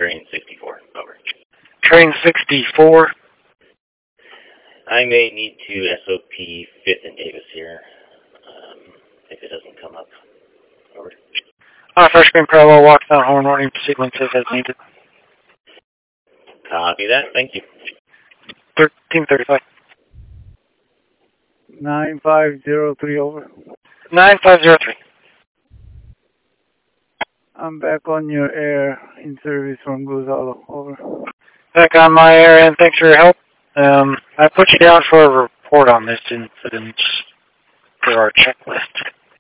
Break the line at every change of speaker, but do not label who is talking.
train 64. Over.
Train 64.
I may need to SOP 5th and Davis here, if it doesn't come up. Over.
First green parallel, walk down horn warning sequences as needed.
Copy that. Thank you.
1335.
9503, over.
9503.
I'm back on your air in service from Gozalo, over.
Back on my air, and thanks for your help. I put you down for a report on this incident for our checklist.